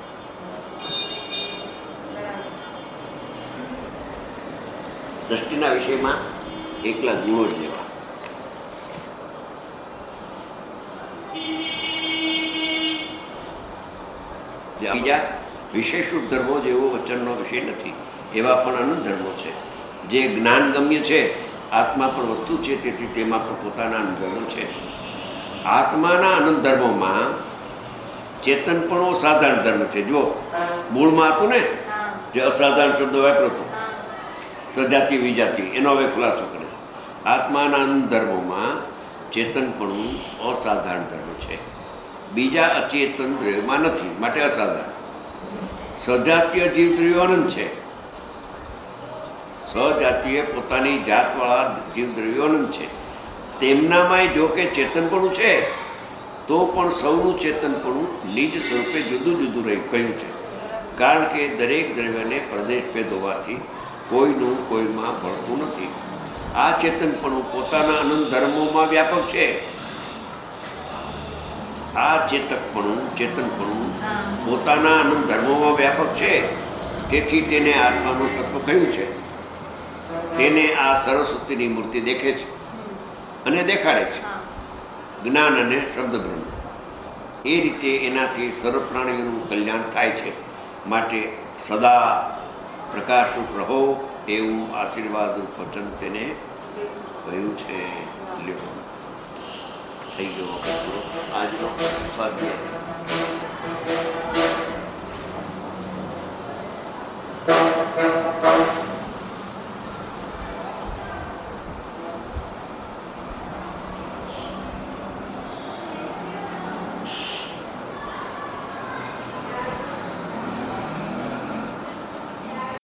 દ્રષ્ટિના વિષયમાં એકલા ગુણો જ લેવા. બીજા વિશેષ ધર્મો જેવો વચનનો વિષય નથી, એવા પણ અનંત ધર્મો છે જે જ્ઞાન ગમ્ય છે. આત્મા પણ વસ્તુ છે, તેથી તેમાં પણ પોતાના અનંત ધર્મો છે. આત્માના અનંત ધર્મોમાં ચેતનપણો સાધારણ ધર્મ છે. જો મૂળમાં હતું ને જે અસાધારણ શબ્દ વાપર્યો હતો, સજાતીય વિજાતીય, એનો હવે ખુલાસો કરે. આત્માના અનંત ધર્મોમાં ચેતનપણું અસાધારણ ધર્મ છે, બીજા અચેતન દ્રવ્યમાં નથી, માટે અસાધારણ. સજાતીય જીવદ્રવ્યો અનંત છે. સજાતીય પોતાની જાતવાળા જીવદ્રવ્યો અનંત છે. તેમનામાં જો કે ચેતનપણું છે, તો પણ સૌનું ચેતનપણું નિજ સ્વરૂપે જુદું જુદું રહી કહ્યું છે. કારણ કે દરેક દ્રવ્યને પ્રદેશ ભેદ હોવાથી કોઈનું કોઈમાં ભળતું નથી. આ ચેતનપણું પોતાના અનંત ધર્મોમાં વ્યાપક છે. આ ચેતકપણું ચેતનપણું પોતાના અનંત ધર્મોમાં વ્યાપક છે. તેથી તેને આત્માનું તત્વ કહ્યું છે. તેને આ સરસ્વતીની મૂર્તિ દેખે છે અને દેખાડે છે, જ્ઞાન અને શબ્દ બ્રહ્મ. એ રીતે એનાથી સર્વ પ્રાણીઓનું કલ્યાણ થાય છે. માટે સદા પ્રકાશરૂપ રહો એવું આશીર્વાદ વચન તેને કહ્યું છે. લ્યો થઈ ગયો વખત આજનો સ્વાધ્યાય.